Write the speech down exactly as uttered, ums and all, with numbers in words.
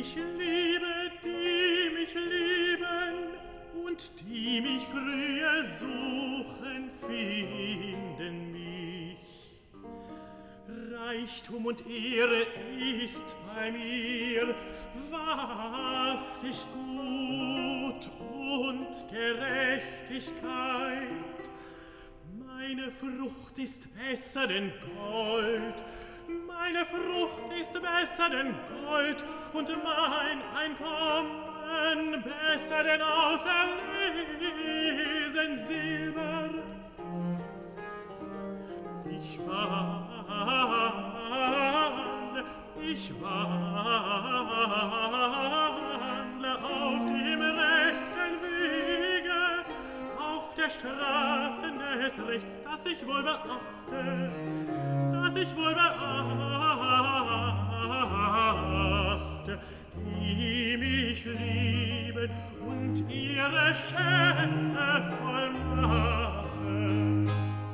mich liebe, die mich lieben, und die mich früher suchen, finden mich. Reichtum und Ehre ist bei mir wahrhaftig gut und Gerechtigkeit. Meine Frucht ist besser denn Gold, meine Frucht ist besser denn Gold, und mein Einkommen besser denn auserlesen Silber. Ich wandle, ich wandle auf dem rechten Wege, auf der Straße des Rechts, das ich wohl beachte, das ich wohl beachte, die mich lieben und ihre Schätze